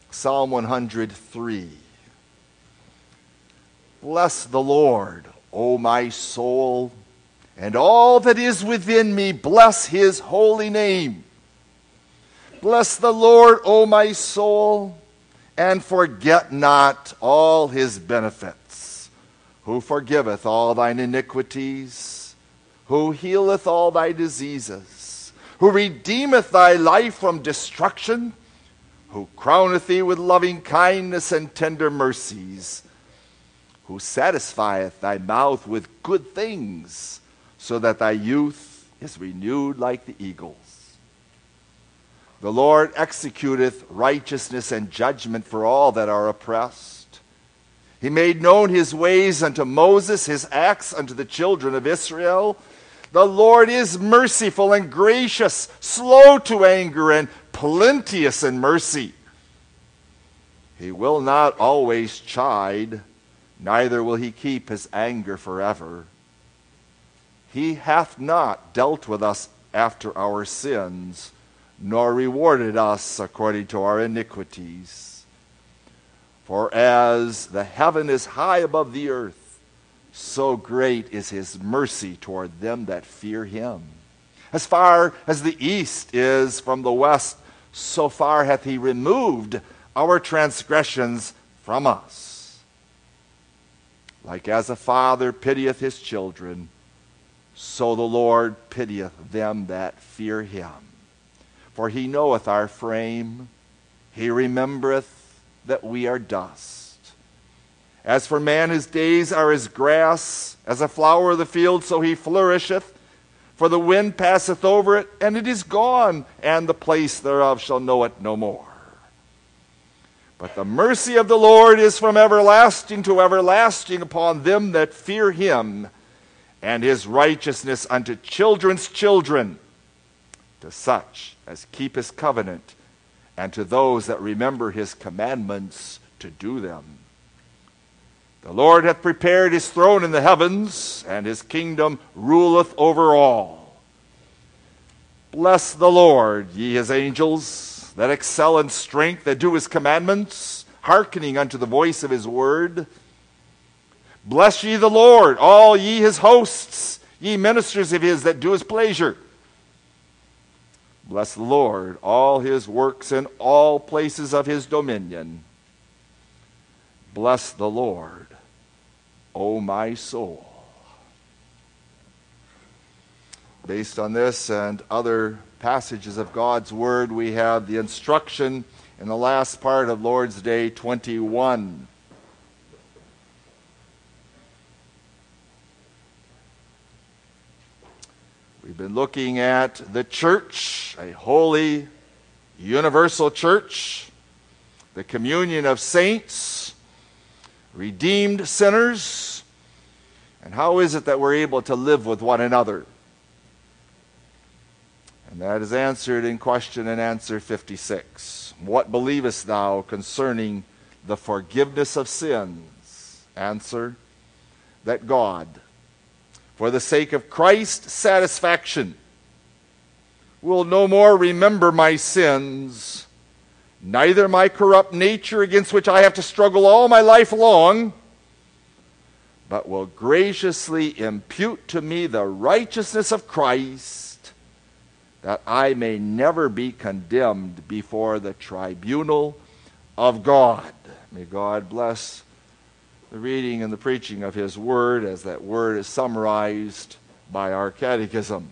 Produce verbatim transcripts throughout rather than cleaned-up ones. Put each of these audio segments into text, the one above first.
Psalm one hundred three. Bless the Lord, O my soul, and all that is within me, bless his holy name. Bless the Lord, O my soul, and forget not all his benefits, who forgiveth all thine iniquities, who healeth all thy diseases, who redeemeth thy life from destruction, who crowneth thee with loving kindness and tender mercies, who satisfieth thy mouth with good things, so that thy youth is renewed like the eagles. The Lord executeth righteousness and judgment for all that are oppressed. He made known his ways unto Moses, his acts unto the children of Israel. The Lord is merciful and gracious, slow to anger, and plenteous in mercy. He will not always chide, neither will he keep his anger forever. He hath not dealt with us after our sins, nor rewarded us according to our iniquities. For as the heaven is high above the earth, so great is his mercy toward them that fear him. As far as the east is from the west, so far hath he removed our transgressions from us. Like as a father pitieth his children, so the Lord pitieth them that fear him. For he knoweth our frame, he remembereth that we are dust. As for man, his days are as grass, as a flower of the field, so he flourisheth. For the wind passeth over it, and it is gone, and the place thereof shall know it no more. But the mercy of the Lord is from everlasting to everlasting upon them that fear him, and his righteousness unto children's children, to such as keep his covenant, and to those that remember his commandments to do them. The Lord hath prepared his throne in the heavens, and his kingdom ruleth over all. Bless the Lord, ye his angels, that excel in strength, that do his commandments, hearkening unto the voice of his word. Bless ye the Lord, all ye his hosts, ye ministers of his that do his pleasure. Bless the Lord, all his works in all places of his dominion. Bless the Lord, O my soul. Based on this and other passages of God's word, we have the instruction in the last part of Lord's Day twenty-one. We've been looking at the church, a holy, universal church, the communion of saints, redeemed sinners, and how is it that we're able to live with one another? And that is answered in question and answer fifty-six. What believest thou concerning the forgiveness of sins? Answer, that God, for the sake of Christ's satisfaction, will no more remember my sins, neither my corrupt nature against which I have to struggle all my life long, but will graciously impute to me the righteousness of Christ, that I may never be condemned before the tribunal of God. May God bless the reading and the preaching of his word, as that word is summarized by our catechism.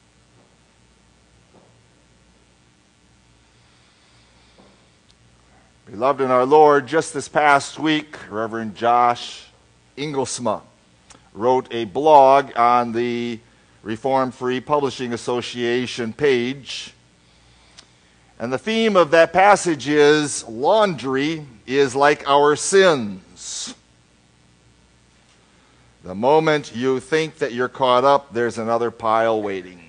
Beloved in our Lord, just this past week, Reverend Josh Inglesma wrote a blog on the Reformed Free Publishing Association page. And the theme of that passage is, laundry is like our sins. The moment you think that you're caught up, there's another pile waiting.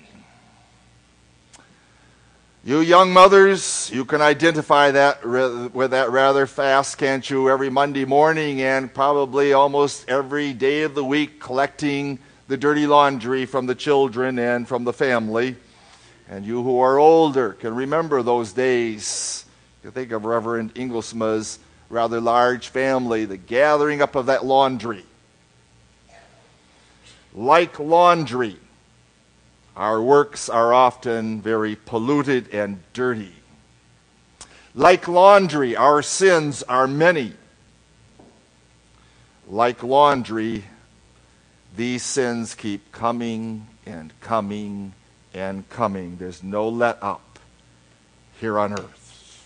You young mothers, you can identify that with that rather fast, can't you? Every Monday morning and probably almost every day of the week, collecting the dirty laundry from the children and from the family. And you who are older can remember those days. You think of Reverend Inglesma's rather large family, the gathering up of that laundry. Like laundry, our works are often very polluted and dirty. Like laundry, our sins are many. Like laundry, these sins keep coming and coming and coming. There's no let up here on earth.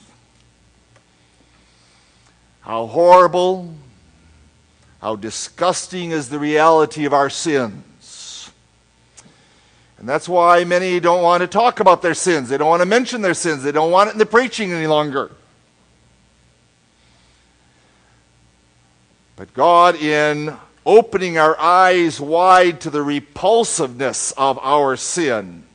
How horrible, how disgusting is the reality of our sins. And that's why many don't want to talk about their sins. They don't want to mention their sins. They don't want it in the preaching any longer. But God, in opening our eyes wide to the repulsiveness of our sin,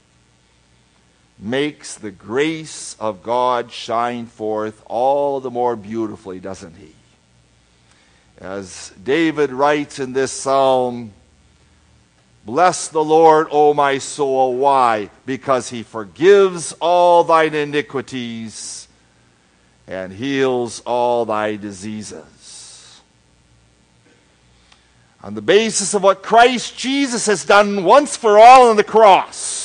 makes the grace of God shine forth all the more beautifully, doesn't he? As David writes in this psalm, "Bless the Lord, O my soul." Why? Because he forgives all thine iniquities and heals all thy diseases. On the basis of what Christ Jesus has done once for all on the cross,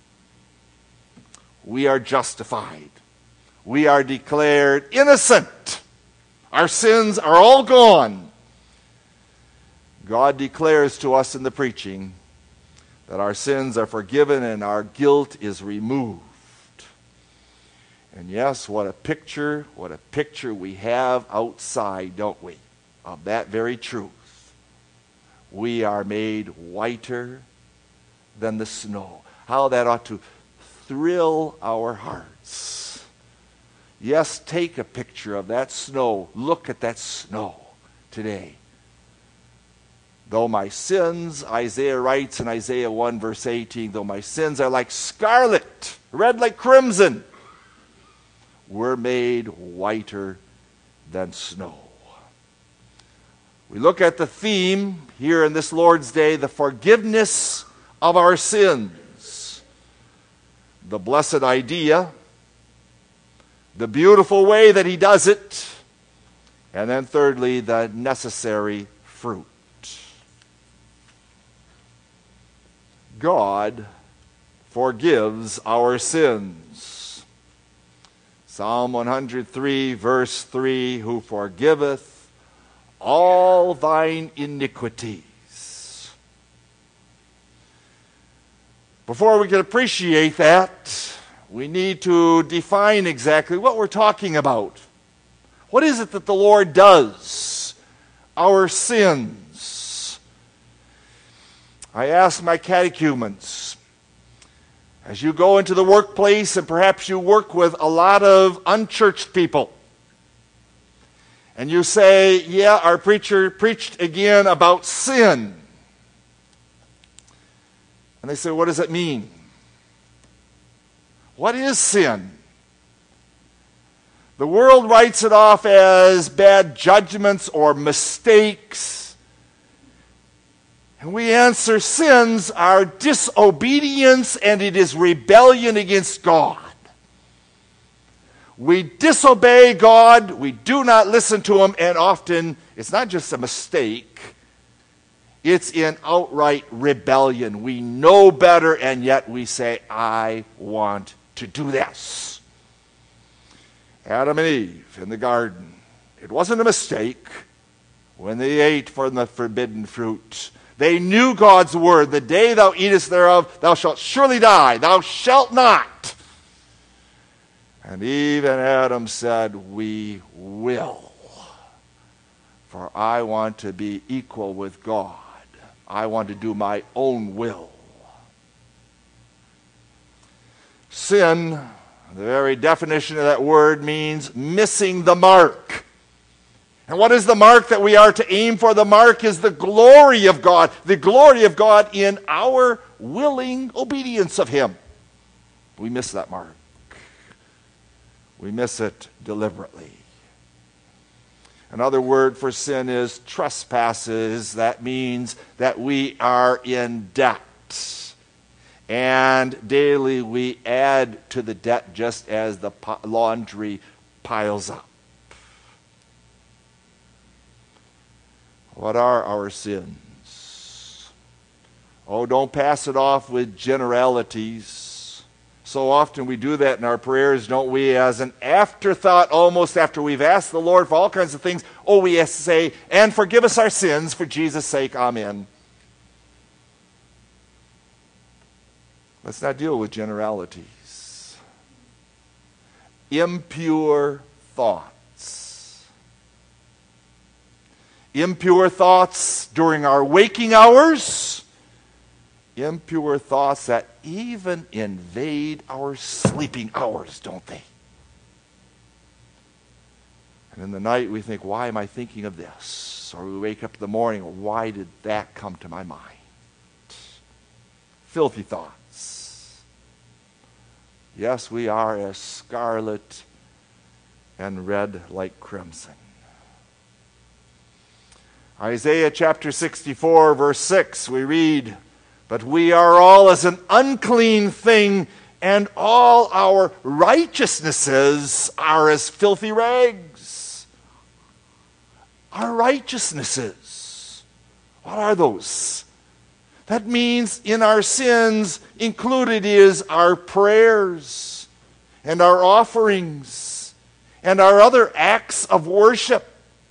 we are justified. We are declared innocent. Our sins are all gone. God declares to us in the preaching that our sins are forgiven and our guilt is removed. And yes, what a picture, what a picture we have outside, don't we, of that very truth. We are made whiter than the snow. How that ought to thrill our hearts. Yes, take a picture of that snow. Look at that snow today. Though my sins, Isaiah writes in Isaiah one verse eighteen, though my sins are like scarlet, red like crimson, we're made whiter than snow. We look at the theme here in this Lord's Day, the forgiveness of our sins. The blessed idea, the beautiful way that he does it, and then thirdly, the necessary fruit. God forgives our sins. Psalm one hundred three, verse three, who forgiveth all thine iniquities. Before we can appreciate that, we need to define exactly what we're talking about. What is it that the Lord does? Our sins. I ask my catechumens, as you go into the workplace and perhaps you work with a lot of unchurched people, and you say, yeah, our preacher preached again about sin. And they say, what does it mean? What is sin? The world writes it off as bad judgments or mistakes. And we answer, sins are disobedience and it is rebellion against God. We disobey God, we do not listen to him, and often it's not just a mistake. It's in outright rebellion. We know better, and yet we say, I want to do this. Adam and Eve in the garden. It wasn't a mistake when they ate from the forbidden fruit. They knew God's word. The day thou eatest thereof, thou shalt surely die. Thou shalt not. And Eve and Adam said, we will. For I want to be equal with God. I want to do my own will. Sin, the very definition of that word, means missing the mark. And what is the mark that we are to aim for? The mark is the glory of God. The glory of God in our willing obedience of him. We miss that mark. We miss it deliberately. Another word for sin is trespasses. That means that we are in debt. And daily we add to the debt just as the laundry piles up. What are our sins? Oh, don't pass it off with generalities. So often we do that in our prayers, don't we? As an afterthought, almost after we've asked the Lord for all kinds of things, oh, we say, and forgive us our sins for Jesus' sake, amen. Let's not deal with generalities. Impure thoughts. Impure thoughts during our waking hours. Impure thoughts that even invade our sleeping hours, don't they? And in the night we think, why am I thinking of this? Or we wake up in the morning, why did that come to my mind? Filthy thoughts. Yes, we are as scarlet and red like crimson. Isaiah chapter sixty-four, verse six, we read, but we are all as an unclean thing, and all our righteousnesses are as filthy rags. Our righteousnesses, what are those? That means in our sins included is our prayers and our offerings and our other acts of worship.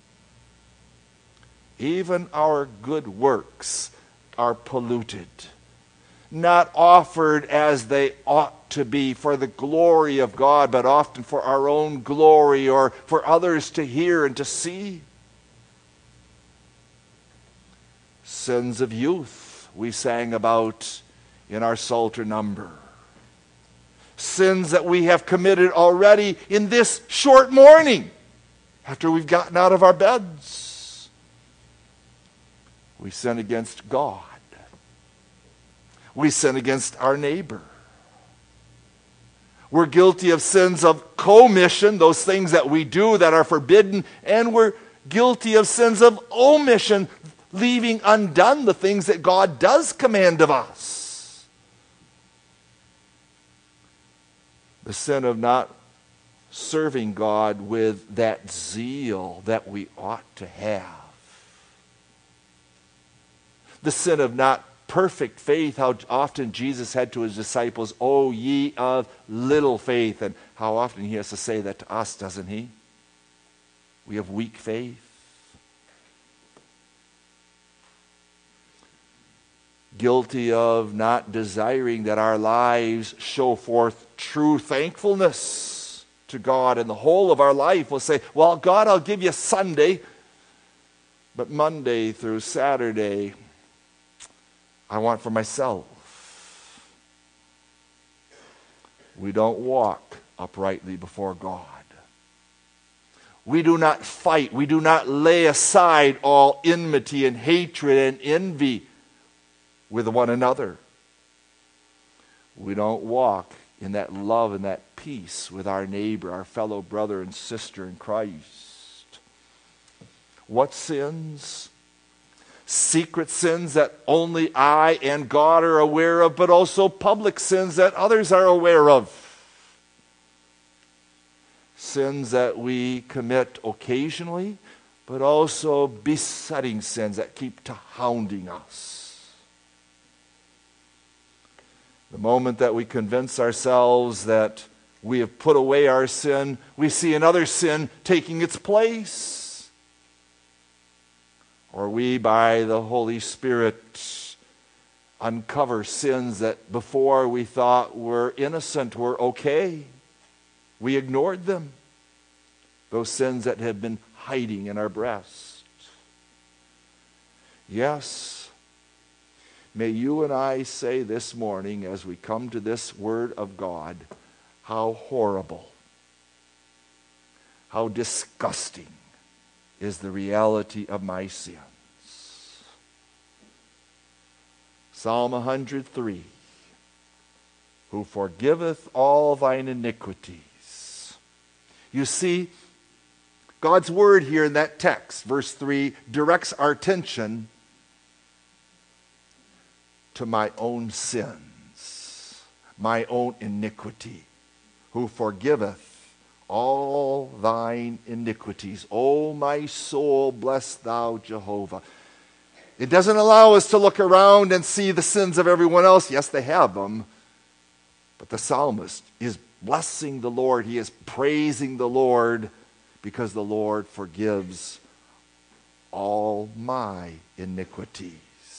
Even our good works are polluted, not offered as they ought to be for the glory of God, but often for our own glory or for others to hear and to see. Sins of youth we sang about in our Psalter number. Sins that we have committed already in this short morning after we've gotten out of our beds. We sin against God. We sin against our neighbor. We're guilty of sins of commission, those things that we do that are forbidden, and we're guilty of sins of omission, leaving undone the things that God does command of us. The sin of not serving God with that zeal that we ought to have. The sin of not perfect faith, how often Jesus said to his disciples, "O ye of little faith," and how often he has to say that to us, doesn't he? We have weak faith. Guilty of not desiring that our lives show forth true thankfulness to God, and the whole of our life will say, well, God, I'll give you Sunday, but Monday through Saturday, I want for myself. We don't walk uprightly before God. We do not fight. We do not lay aside all enmity and hatred and envy with one another. We don't walk in that love and that peace with our neighbor, our fellow brother and sister in Christ. What sins? Secret sins that only I and God are aware of, but also public sins that others are aware of. Sins that we commit occasionally, but also besetting sins that keep to hounding us. The moment that we convince ourselves that we have put away our sin, we see another sin taking its place. Or we, by the Holy Spirit, uncover sins that before we thought were innocent, were okay. We ignored them. Those sins that had been hiding in our breast. Yes, may you and I say this morning as we come to this Word of God, how horrible, how disgusting is the reality of my sins. Psalm one hundred three, who forgiveth all thine iniquities. You see, God's word here in that text, verse three, directs our attention to my own sins, my own iniquity, who forgiveth all thine iniquities. O my soul, bless thou Jehovah. It doesn't allow us to look around and see the sins of everyone else. Yes, they have them. But the psalmist is blessing the Lord. He is praising the Lord because the Lord forgives all my iniquities.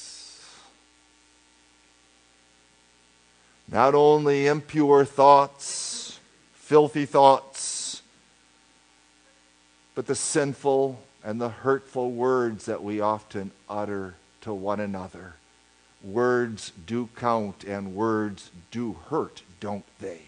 Not only impure thoughts, filthy thoughts, but the sinful and the hurtful words that we often utter to one another. Words do count and words do hurt, don't they?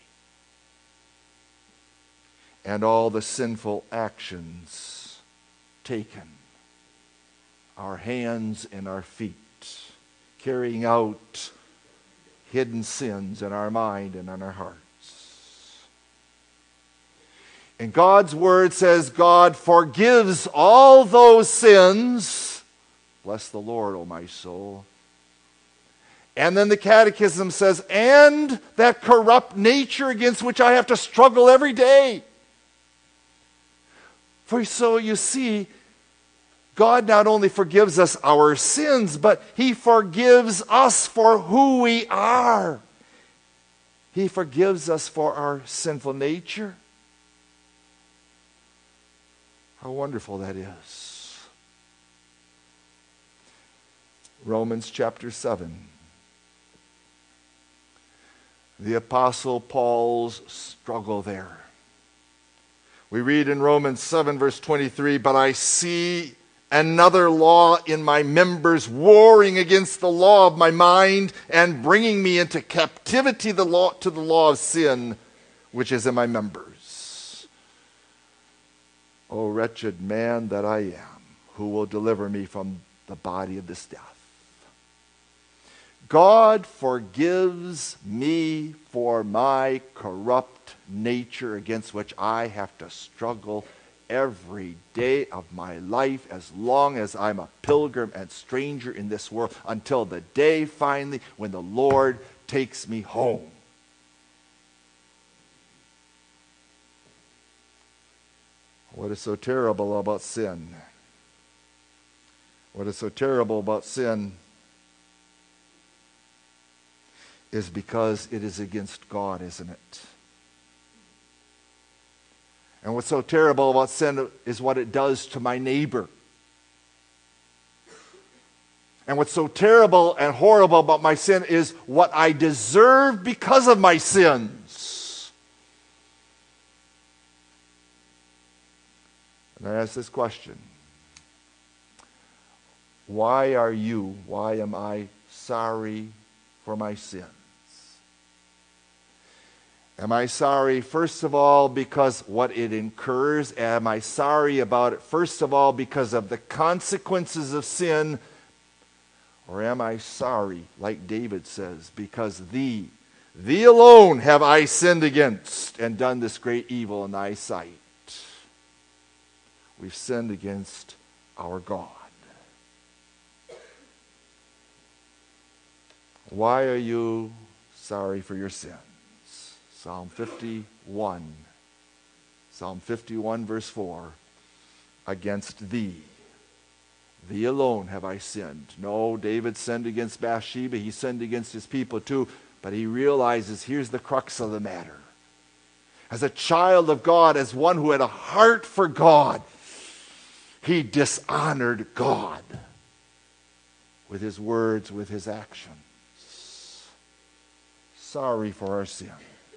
And all the sinful actions taken, our hands and our feet, carrying out hidden sins in our mind and in our hearts. And God's word says God forgives all those sins. Bless the Lord, O my soul. And then the Catechism says, and that corrupt nature against which I have to struggle every day. For so you see, God not only forgives us our sins, but He forgives us for who we are. He forgives us for our sinful nature. How wonderful that is. Romans chapter seven. The Apostle Paul's struggle there. We read in Romans seven verse twenty-three, but I see another law in my members, warring against the law of my mind and bringing me into captivity the law, to the law of sin, which is in my members. O wretched man that I am, who will deliver me from the body of this death? God forgives me for my corrupt nature against which I have to struggle every day of my life, as long as I'm a pilgrim and stranger in this world, until the day finally when the Lord takes me home. What is so terrible about sin? What is so terrible about sin is because it is against God, isn't it? And what's so terrible about sin is what it does to my neighbor. And what's so terrible and horrible about my sin is what I deserve because of my sins. And I ask this question. Why are you, why am I sorry for my sins? Am I sorry, first of all, because what it incurs? Am I sorry about it, first of all, because of the consequences of sin? Or am I sorry, like David says, because thee, thee alone have I sinned against and done this great evil in thy sight? We've sinned against our God. Why are you sorry for your sins? Psalm fifty-one. Psalm fifty-one verse four. Against thee, thee alone have I sinned. No, David sinned against Bathsheba. He sinned against his people too. But he realizes here's the crux of the matter. As a child of God, as one who had a heart for God, he dishonored God with his words, with his actions. Sorry for our sins.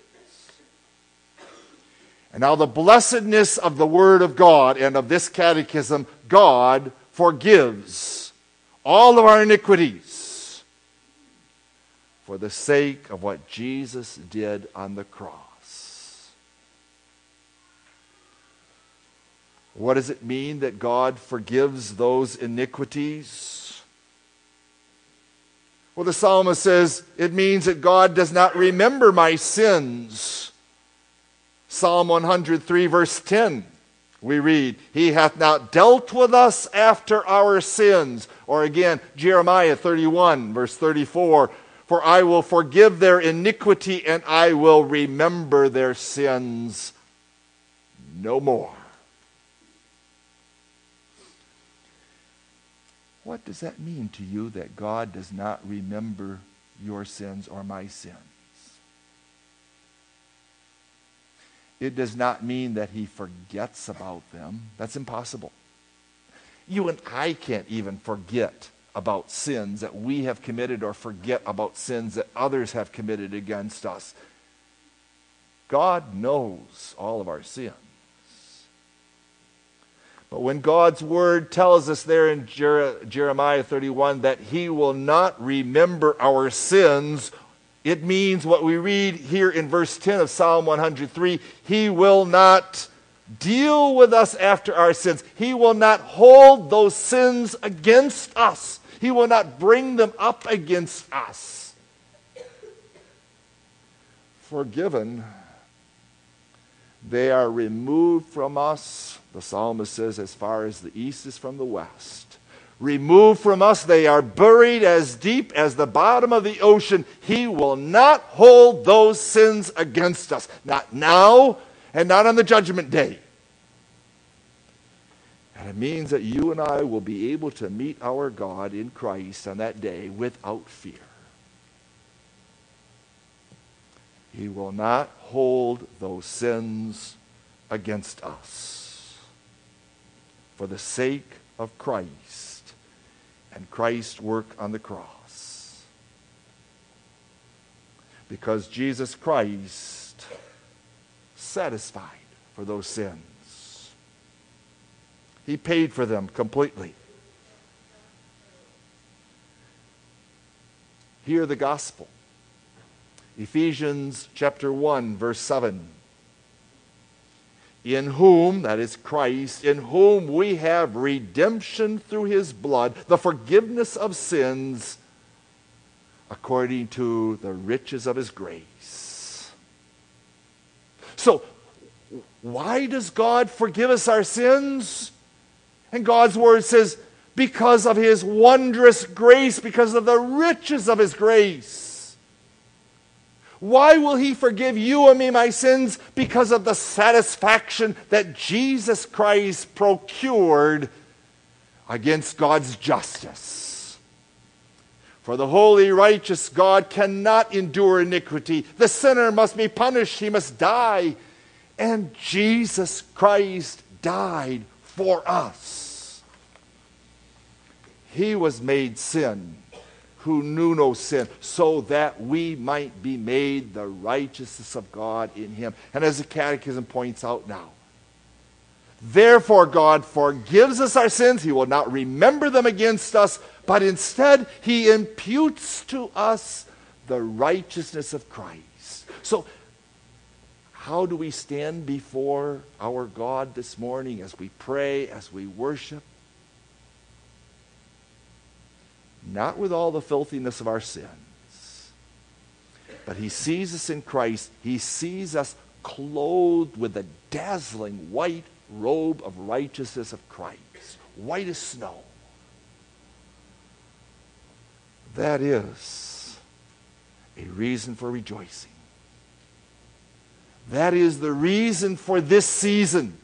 And now the blessedness of the Word of God and of this catechism, God forgives all of our iniquities for the sake of what Jesus did on the cross. What does it mean that God forgives those iniquities? Well, the psalmist says it means that God does not remember my sins. Psalm one hundred three verse ten, we read, He hath not dealt with us after our sins. Or again, Jeremiah thirty-one verse thirty-four, for I will forgive their iniquity and I will remember their sins no more. What does that mean to you, that God does not remember your sins or my sins? It does not mean that he forgets about them. That's impossible. You and I can't even forget about sins that we have committed or forget about sins that others have committed against us. God knows all of our sins. But when God's word tells us there in Jer- Jeremiah thirty-one that he will not remember our sins, it means what we read here in verse ten of Psalm one hundred three, he will not deal with us after our sins. He will not hold those sins against us. He will not bring them up against us. Forgiven, they are removed from us, the psalmist says, as far as the east is from the west. Removed from us, they are buried as deep as the bottom of the ocean. He will not hold those sins against us. Not now, and not on the judgment day. And it means that you and I will be able to meet our God in Christ on that day without fear. He will not hold those sins against us. For the sake of Christ and Christ's work on the cross. Because Jesus Christ satisfied for those sins. He paid for them completely. Hear the gospel. Ephesians chapter one, verse seven. In whom, that is Christ, in whom we have redemption through his blood, the forgiveness of sins, according to the riches of his grace. So, why does God forgive us our sins? And God's word says, because of his wondrous grace, because of the riches of his grace. Why will he forgive you and me my sins? Because of the satisfaction that Jesus Christ procured against God's justice. For the holy, righteous God cannot endure iniquity. The sinner must be punished. He must die. And Jesus Christ died for us. He was made sin, who knew no sin, so that we might be made the righteousness of God in him. And as the Catechism points out now, therefore God forgives us our sins. He will not remember them against us, but instead he imputes to us the righteousness of Christ. So, how do we stand before our God this morning as we pray, as we worship? Not with all the filthiness of our sins, but he sees us in Christ. He sees us clothed with the dazzling white robe of righteousness of Christ, white as snow. That is a reason for rejoicing. That is the reason for this season.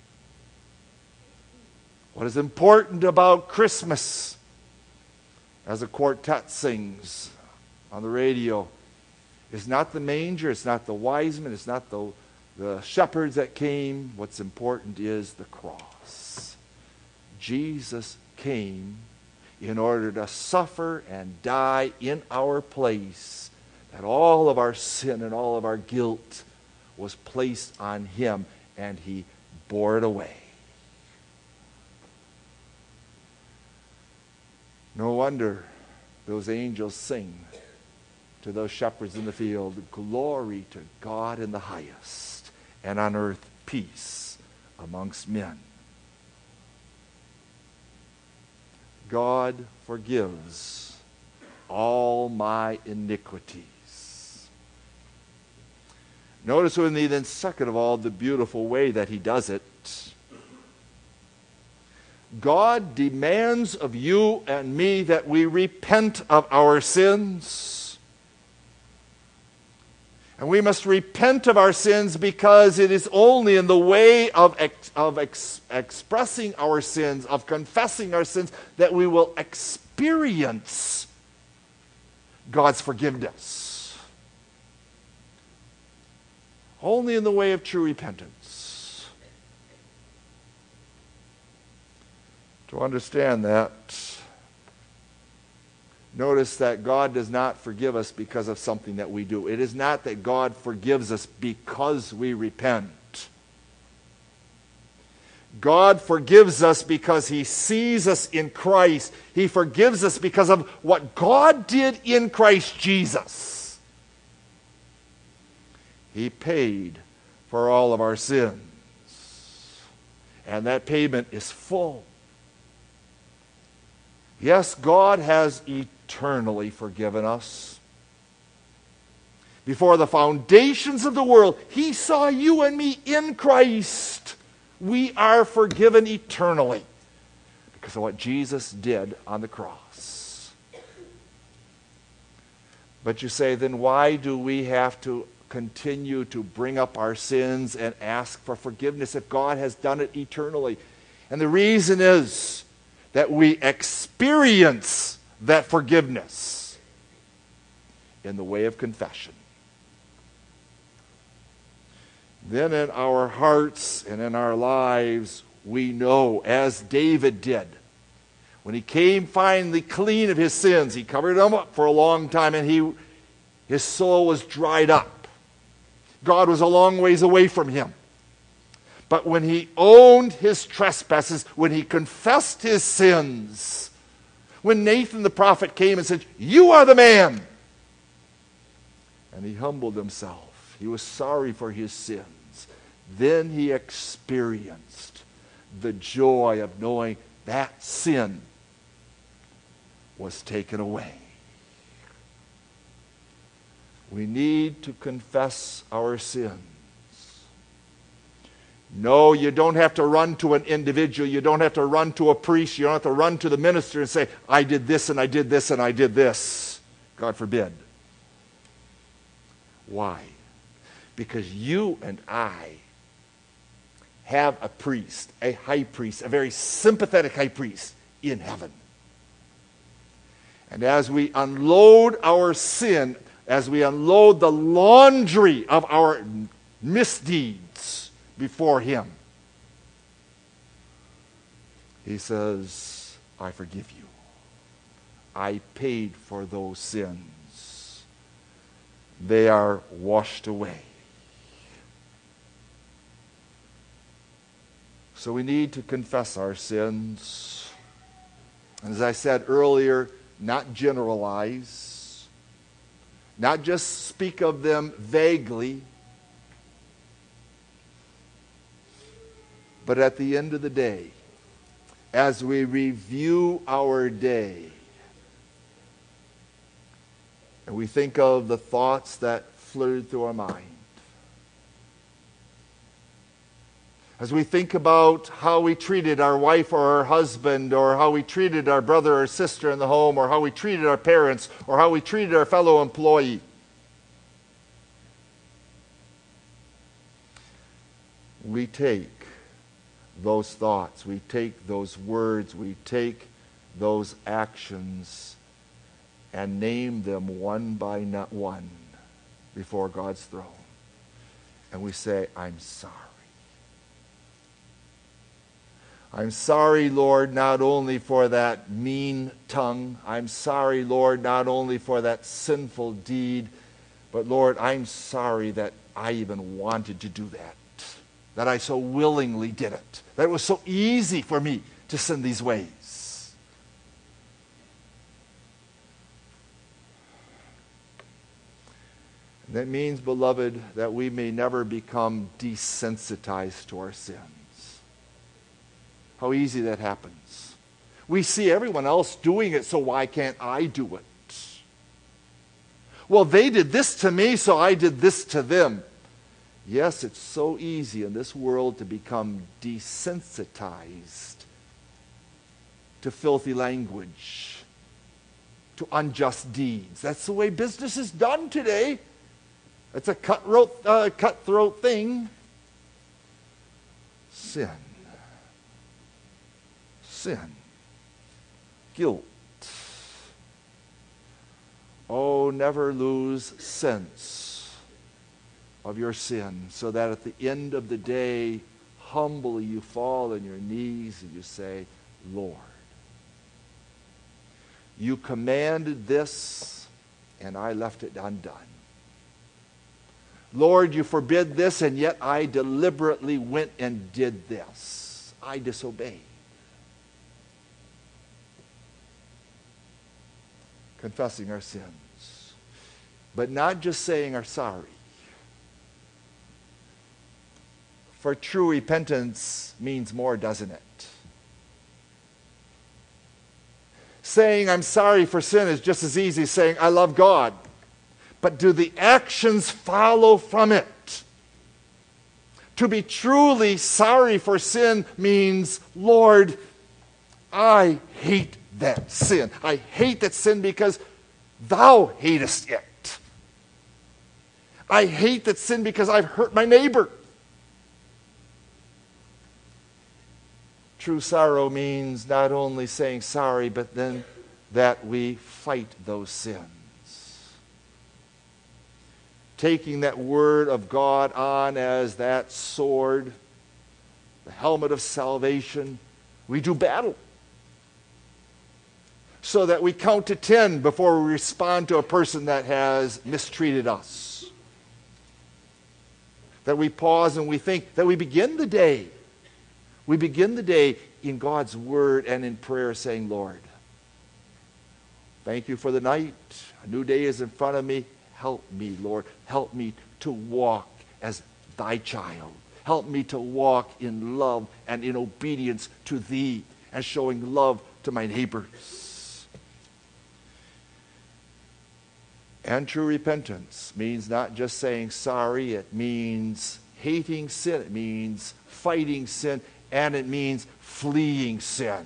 What is important about Christmas, as a quartet sings on the radio, is not the manger, it's not the wise men, it's not the, the shepherds that came. What's important is the cross. Jesus came in order to suffer and die in our place, that all of our sin and all of our guilt was placed on him, and he bore it away. No wonder those angels sing to those shepherds in the field, glory to God in the highest, and on earth peace amongst men. God forgives all my iniquities. Notice with me then, second of all, the beautiful way that he does it. God demands of you and me that we repent of our sins. And we must repent of our sins, because it is only in the way of, ex- of ex- expressing our sins, of confessing our sins, that we will experience God's forgiveness. Only in the way of true repentance. To understand that, notice that God does not forgive us because of something that we do. It is not that God forgives us because we repent. God forgives us because He sees us in Christ. He forgives us because of what God did in Christ Jesus. He paid for all of our sins. And that payment is full. Yes, God has eternally forgiven us. Before the foundations of the world, He saw you and me in Christ. We are forgiven eternally because of what Jesus did on the cross. But you say, then why do we have to continue to bring up our sins and ask for forgiveness if God has done it eternally? And the reason is that we experience that forgiveness in the way of confession. Then in our hearts and in our lives, we know, as David did, when he came finally clean of his sins, he covered them up for a long time, and he, his soul was dried up. God was a long ways away from him. But when he owned his trespasses, when he confessed his sins, when Nathan the prophet came and said, "You are the man," and he humbled himself, he was sorry for his sins, then he experienced the joy of knowing that sin was taken away. We need to confess our sins. No, you don't have to run to an individual. You don't have to run to a priest. You don't have to run to the minister and say, "I did this and I did this and I did this." God forbid. Why? Because you and I have a priest, a high priest, a very sympathetic high priest in heaven. And as we unload our sin, as we unload the laundry of our misdeeds before Him, He says, "I forgive you. I paid for those sins. They are washed away." So we need to confess our sins. As I said earlier, not generalize, not just speak of them vaguely, but at the end of the day, as we review our day, and we think of the thoughts that flitted through our mind, as we think about how we treated our wife or our husband, or how we treated our brother or sister in the home, or how we treated our parents, or how we treated our fellow employee, we take those thoughts, we take those words, we take those actions and name them one by not one before God's throne. And we say, "I'm sorry. I'm sorry, Lord, not only for that mean tongue. I'm sorry, Lord, not only for that sinful deed, but Lord, I'm sorry that I even wanted to do that, that I so willingly did it, that it was so easy for me to sin these ways." And that means, beloved, that we may never become desensitized to our sins. How easy that happens. We see everyone else doing it, so why can't I do it? Well, they did this to me, so I did this to them. Yes, it's so easy in this world to become desensitized to filthy language, to unjust deeds. That's the way business is done today. It's a cutthroat, uh, cutthroat thing. Sin. Sin. Guilt. Oh, never lose sense of your sin, so that at the end of the day, humbly you fall on your knees and you say, Lord, you commanded this, and I left it undone. Lord, you forbid this, and yet I deliberately went and did this. I disobeyed. Confessing our sins. But not just saying our sorry. For true repentance means more, doesn't it? Saying I'm sorry for sin is just as easy as saying I love God. But do the actions follow from it? To be truly sorry for sin means, Lord, I hate that sin. I hate that sin because thou hatest it. I hate that sin because I've hurt my neighbor. True sorrow means not only saying sorry, but then that we fight those sins. Taking that word of God on as that sword, the helmet of salvation, we do battle. So that we count to ten before we respond to a person that has mistreated us. That we pause and we think, that we begin the day. We begin the day in God's word and in prayer saying, Lord, thank you for the night. A new day is in front of me. Help me, Lord. Help me to walk as thy child. Help me to walk in love and in obedience to thee and showing love to my neighbors. And true repentance means not just saying sorry. It means hating sin. It means fighting sin. And it means fleeing sin.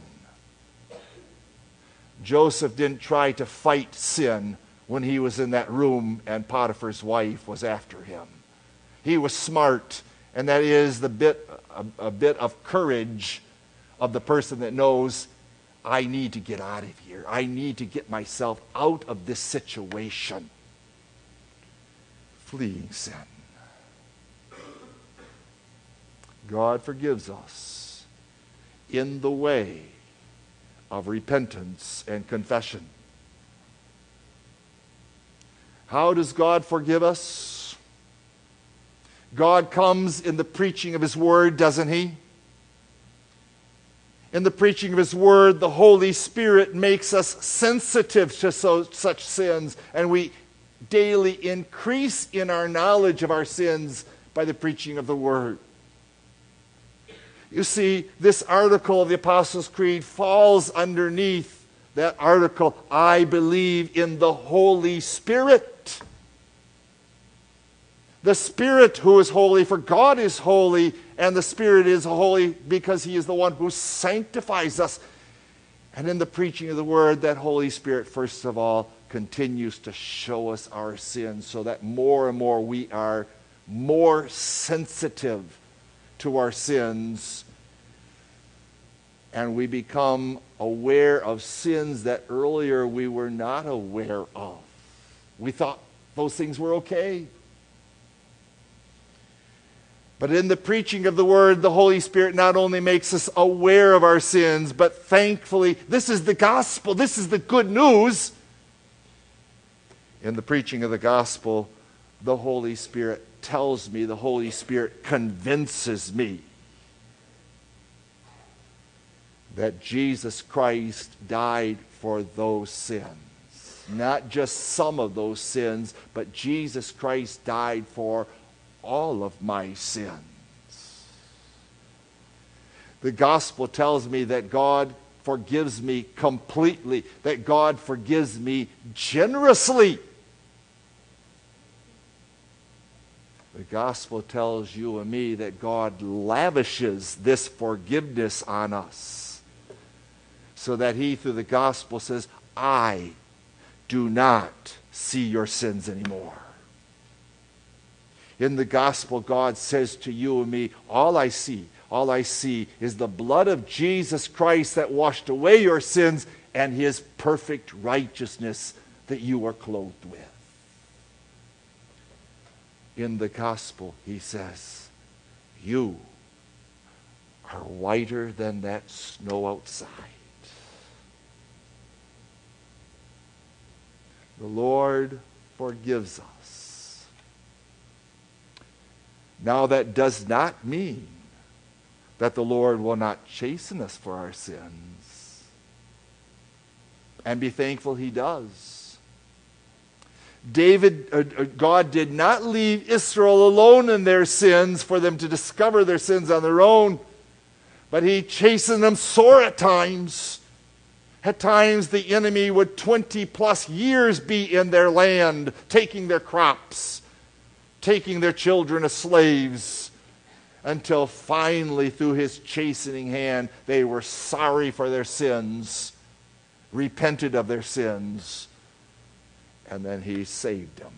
Joseph didn't try to fight sin when he was in that room and Potiphar's wife was after him. He was smart, and that is the bit, a, a bit of courage of the person that knows, I need to get out of here. I need to get myself out of this situation. Fleeing sin. God forgives us in the way of repentance and confession. How does God forgive us? God comes in the preaching of His Word, doesn't He? In the preaching of His Word, the Holy Spirit makes us sensitive to so, such sins, and we daily increase in our knowledge of our sins by the preaching of the Word. You see, this article of the Apostles' Creed falls underneath that article, I believe in the Holy Spirit. The Spirit who is holy, for God is holy, and the Spirit is holy because He is the one who sanctifies us. And in the preaching of the Word, that Holy Spirit, first of all, continues to show us our sins so that more and more we are more sensitive to our sins, and we become aware of sins that earlier we were not aware of. We thought those things were okay. But in the preaching of the Word, the Holy Spirit not only makes us aware of our sins, but thankfully, this is the gospel, this is the good news. In the preaching of the gospel, the Holy Spirit tells me, the Holy Spirit convinces me that Jesus Christ died for those sins. Not just some of those sins, but Jesus Christ died for all of my sins. The gospel tells me that God forgives me completely, that God forgives me generously. The gospel tells you and me that God lavishes this forgiveness on us, so that He, through the gospel, says, I do not see your sins anymore. In the gospel, God says to you and me, all I see, all I see is the blood of Jesus Christ that washed away your sins and his perfect righteousness that you are clothed with. In the gospel, he says, you are whiter than that snow outside. The Lord forgives us. Now, that does not mean that the Lord will not chasten us for our sins. And be thankful he does. David, uh, God did not leave Israel alone in their sins for them to discover their sins on their own, but he chastened them sore at times. At times the enemy would twenty plus years be in their land, taking their crops, taking their children as slaves, until finally through his chastening hand they were sorry for their sins, repented of their sins, and then he saved them.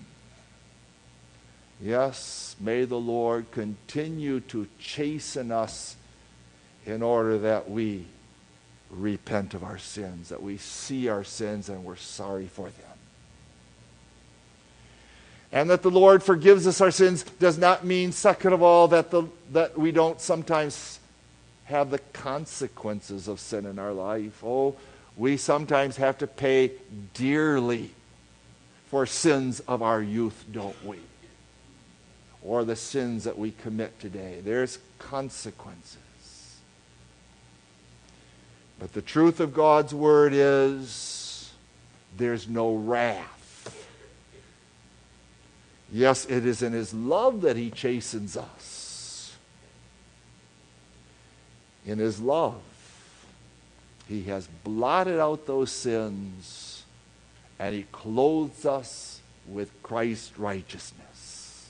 Yes, may the Lord continue to chasten us in order that we repent of our sins, that we see our sins and we're sorry for them. And that the Lord forgives us our sins does not mean, second of all, that, the, that we don't sometimes have the consequences of sin in our life. Oh, we sometimes have to pay dearly for sins of our youth, don't we? Or the sins that we commit today. There's consequences. But the truth of God's word is there's no wrath. Yes, it is in his love that he chastens us. In his love, he has blotted out those sins and he clothes us with Christ's righteousness.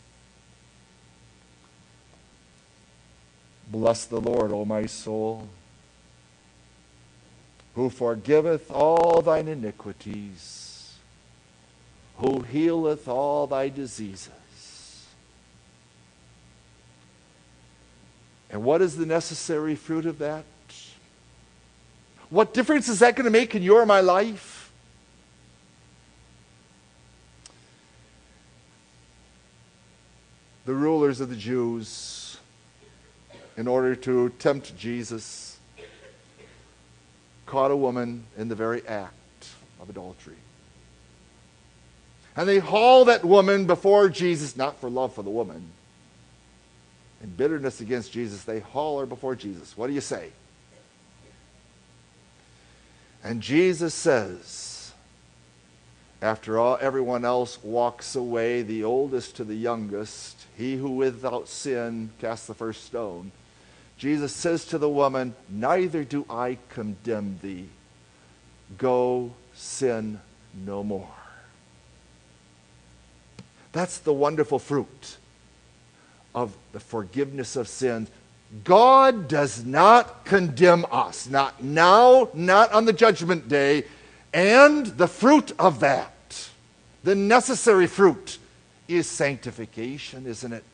Bless the Lord, O my soul, who forgiveth all thine iniquities, who healeth all thy diseases. And what is the necessary fruit of that? What difference is that going to make in your and my life? The rulers of the Jews, in order to tempt Jesus, caught a woman in the very act of adultery. And they haul that woman before Jesus, not for love for the woman. In bitterness against Jesus, they haul her before Jesus. What do you say? And Jesus says, after all, everyone else walks away, the oldest to the youngest, he who without sin casts the first stone. Jesus says to the woman, neither do I condemn thee. Go, sin no more. That's the wonderful fruit of the forgiveness of sins. God does not condemn us, not now, not on the judgment day, and the fruit of that, the necessary fruit, is sanctification, isn't it?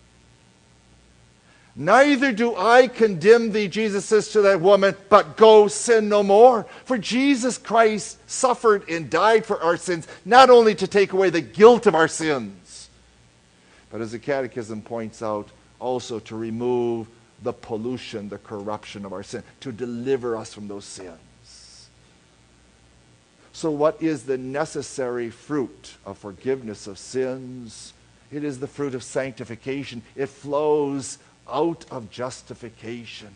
Neither do I condemn thee, Jesus says to that woman, but go, sin no more. For Jesus Christ suffered and died for our sins, not only to take away the guilt of our sins, but as the Catechism points out, also to remove the pollution, the corruption of our sin, to deliver us from those sins. So what is the necessary fruit of forgiveness of sins? It is the fruit of sanctification. It flows out of justification.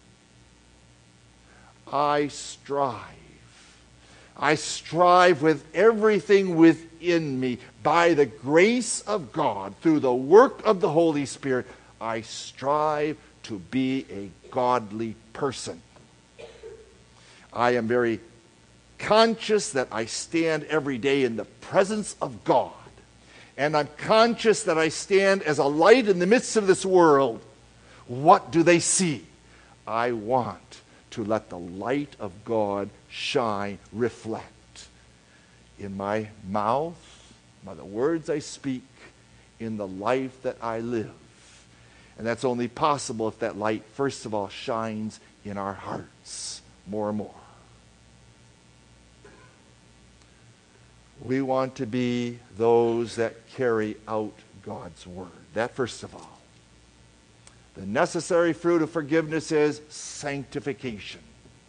I strive. I strive with everything within me by the grace of God through the work of the Holy Spirit. I strive to be a godly person. I am very conscious that I stand every day in the presence of God. And I'm conscious that I stand as a light in the midst of this world. What do they see? I want to let the light of God shine, reflect in my mouth, by the words I speak, in the life that I live. And that's only possible if that light, first of all, shines in our hearts more and more. We want to be those that carry out God's word. That first of all. The necessary fruit of forgiveness is sanctification.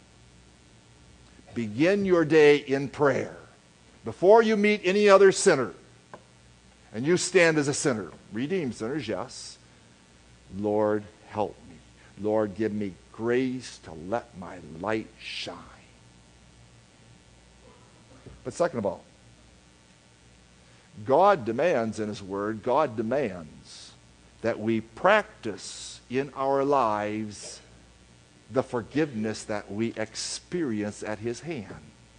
Begin your day in prayer. Before you meet any other sinner, and you stand as a sinner, redeemed sinners, yes. Lord, help me. Lord, give me grace to let my light shine. But second of all, God demands in his word, God demands that we practice in our lives the forgiveness that we experience at his hand.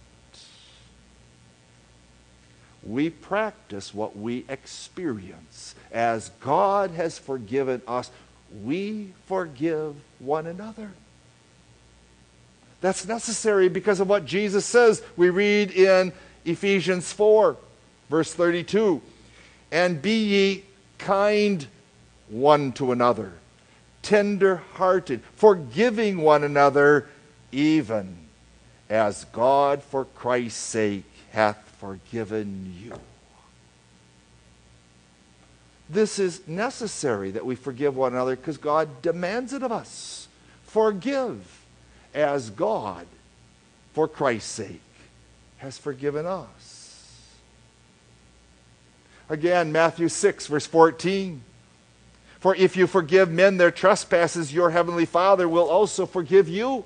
We practice what we experience. As God has forgiven us, we forgive one another. That's necessary because of what Jesus says. We read in Ephesians four, verse thirty-two, and be ye kind one to another, tender-hearted, forgiving one another, even as God for Christ's sake hath forgiven you. This is necessary that we forgive one another because God demands it of us. Forgive as God, for Christ's sake, has forgiven us. Again, Matthew six, verse fourteen. For if you forgive men their trespasses, your heavenly Father will also forgive you.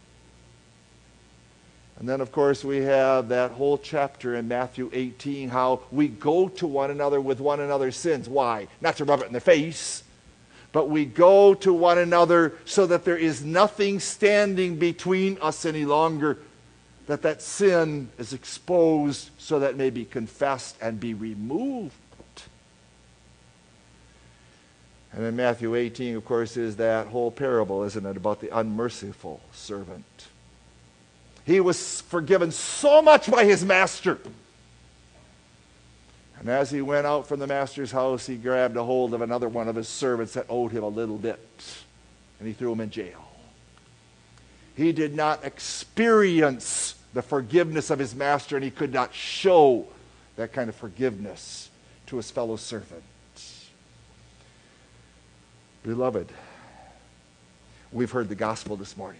And then, of course, we have that whole chapter in Matthew eighteen, how we go to one another with one another's sins. Why? Not to rub it in their face, but we go to one another so that there is nothing standing between us any longer, that that sin is exposed so that it may be confessed and be removed. And in Matthew eighteen, of course, is that whole parable, isn't it, about the unmerciful servant. He was forgiven so much by his master. And as he went out from the master's house, he grabbed a hold of another one of his servants that owed him a little bit, and he threw him in jail. He did not experience the forgiveness of his master, and he could not show that kind of forgiveness to his fellow servant. Beloved, we've heard the gospel this morning.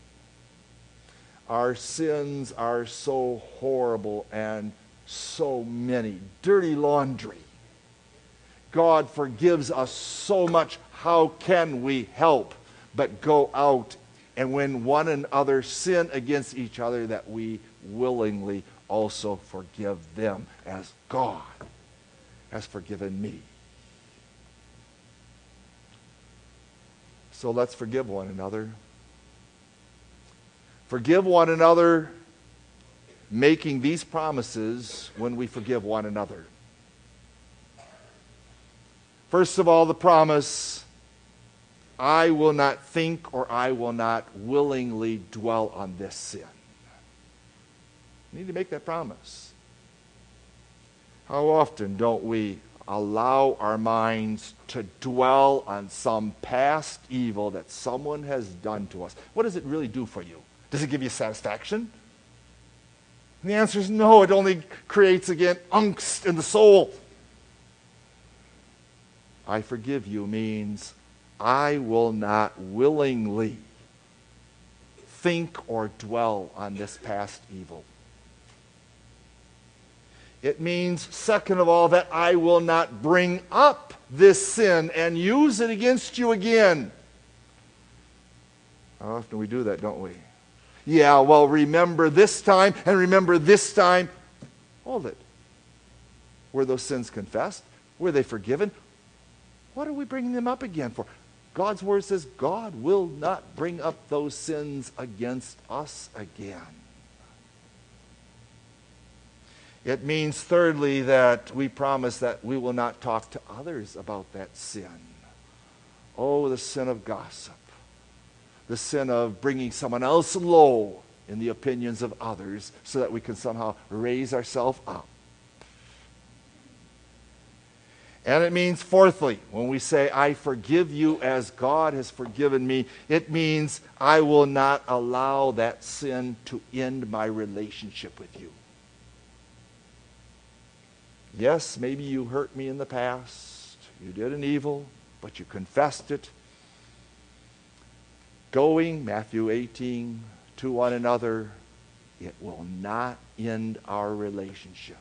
Our sins are so horrible and so many. Dirty laundry. God forgives us so much. How can we help but go out and when one another sin against each other, that we willingly also forgive them as God has forgiven me? So let's forgive one another. Forgive one another, making these promises when we forgive one another. First of all, the promise, I will not think or I will not willingly dwell on this sin. You need to make that promise. How often don't we allow our minds to dwell on some past evil that someone has done to us? What does it really do for you? Does it give you satisfaction? And the answer is no. It only creates, again, angst in the soul. I forgive you means I will not willingly think or dwell on this past evil. It means, second of all, that I will not bring up this sin and use it against you again. How often we do that, don't we? Yeah, well, remember this time and remember this time. Hold it. Were those sins confessed? Were they forgiven? What are we bringing them up again for? God's word says God will not bring up those sins against us again. It means, thirdly, that we promise that we will not talk to others about that sin. Oh, the sin of gossip. The sin of bringing someone else low in the opinions of others so that we can somehow raise ourselves up. And it means, fourthly, when we say, I forgive you as God has forgiven me, it means I will not allow that sin to end my relationship with you. Yes, maybe you hurt me in the past. You did an evil, but you confessed it. Going, Matthew eighteen, to one another, it will not end our relationship.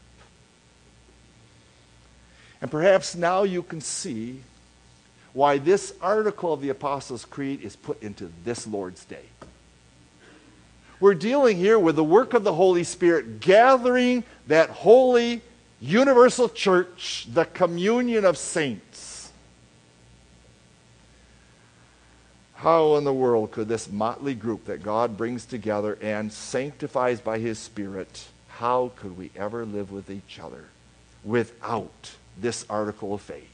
And perhaps now you can see why this article of the Apostles' Creed is put into this Lord's Day. We're dealing here with the work of the Holy Spirit, gathering that holy, universal church, the communion of saints. How in the world could this motley group that God brings together and sanctifies by His Spirit, how could we ever live with each other without this article of faith?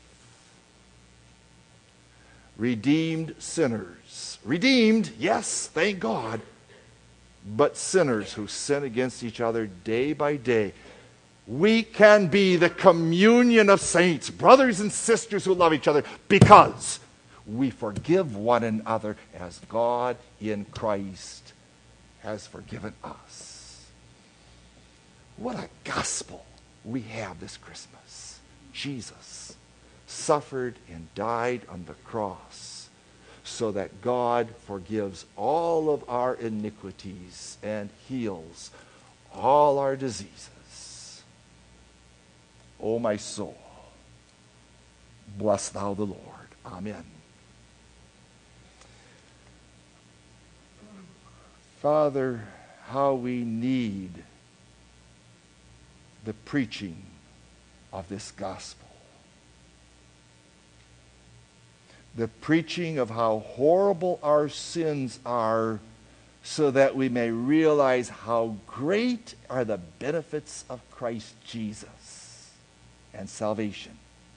Redeemed sinners. Redeemed, yes, thank God, but sinners who sin against each other day by day. We can be the communion of saints, brothers and sisters who love each other, because we forgive one another as God in Christ has forgiven us. What a gospel we have this Christmas. Jesus suffered and died on the cross so that God forgives all of our iniquities and heals all our diseases. O my soul, bless thou the Lord. Amen. Father, how we need the preaching of this gospel. The preaching of how horrible our sins are, so that we may realize how great are the benefits of Christ Jesus and salvation.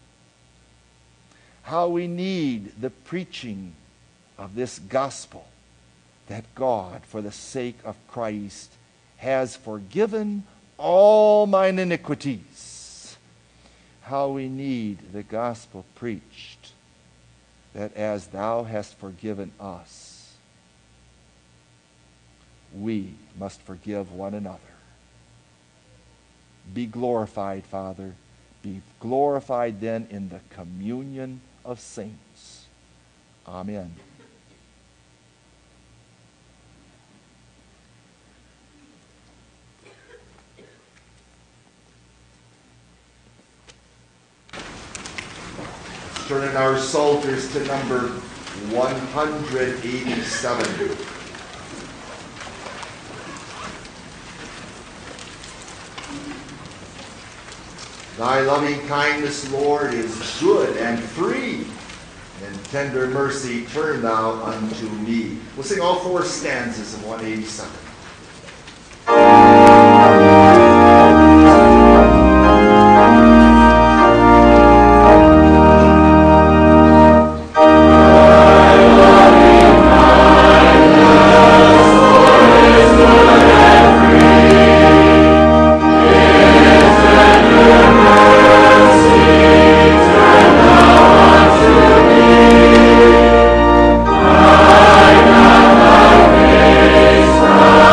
How we need the preaching of this gospel, that God, for the sake of Christ, has forgiven all mine iniquities. How we need the gospel preached, that as thou hast forgiven us, we must forgive one another. Be glorified, Father. Be glorified then in the communion of saints. Amen. Turning our psalters to number one hundred eighty-seven. Thy loving kindness, Lord, is good and free. In tender mercy turn thou unto me. We'll sing all four stanzas of one eighty-seven. Christ.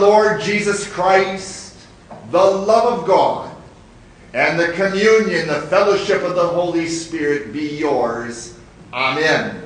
Lord Jesus Christ, the love of God, and the communion, the fellowship of the Holy Spirit be yours. Amen.